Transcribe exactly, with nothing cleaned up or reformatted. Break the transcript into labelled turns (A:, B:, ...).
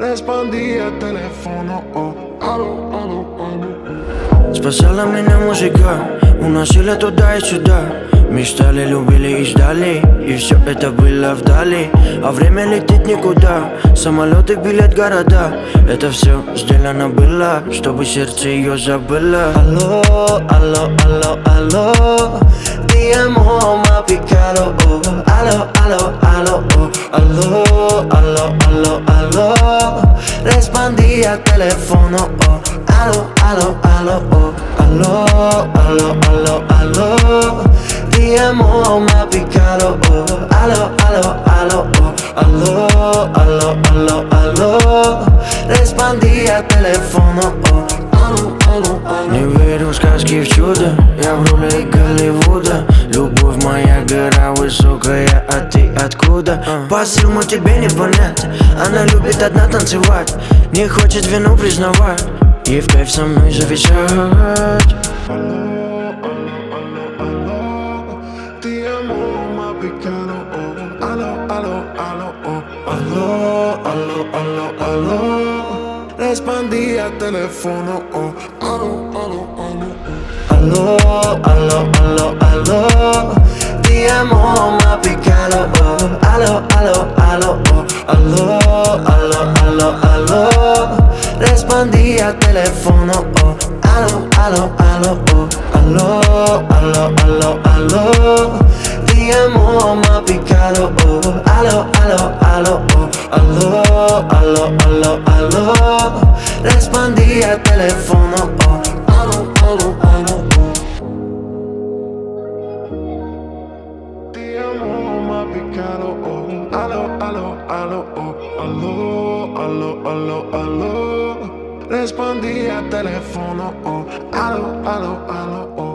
A: respondí al teléfono, oh, алло, алло, алло.
B: Спасала меня музыка, уносила туда и сюда. Мечтали, любили и ждали, и все это было вдали. А время летит никуда, самолеты, билет, города. Это все сделано было, чтобы сердце ее забыло. Алло, алло, алло, алло, ti amo, m'ha piccato, oh. Allo, allo, allo, oh. Allo, allo, allo, allo, respondí al teléfono, oh. Allo, allo, allo, oh. Allo, allo, allo, allo, ti amo, m'ha piccato, oh. Allo, allo, allo, oh. Allo, allo, allo, allo, respondí al teléfono, oh. Не верю в сказки, в чудо, я в роли Голливуда. Любовь моя гора высокая, а ты откуда? Посыл мой тебе не понять, она любит одна танцевать, не хочет вину признавать и в кайф со мной зависать.
A: Ti amo, m'ha piccato, oh. Allo, allo, allo, oh.
B: Allo, allo, allo, allo,
A: respondí al teléfono, oh. Allo, allo, allo, oh.
B: allo, allo, allo, allo, ti amo, m'ha piccato, oh. Allo, allo, allo, oh. Allo, allo, allo, allo, respondí al teléfono, oh. Allo, allo, allo, oh. Allo, allo, allo, allo, ti amo, m'ha piccato, oh. Allo, allo, allo, oh. Allo, allo, allo, allo, respondí al teléfono, oh.
A: Allo, allo, allo, oh. Ti amo, m'ha piccato, oh. Allo, allo, allo, oh. Allo, allo, allo, allo, respondí al teléfono, oh. Allo, allo, allo, oh.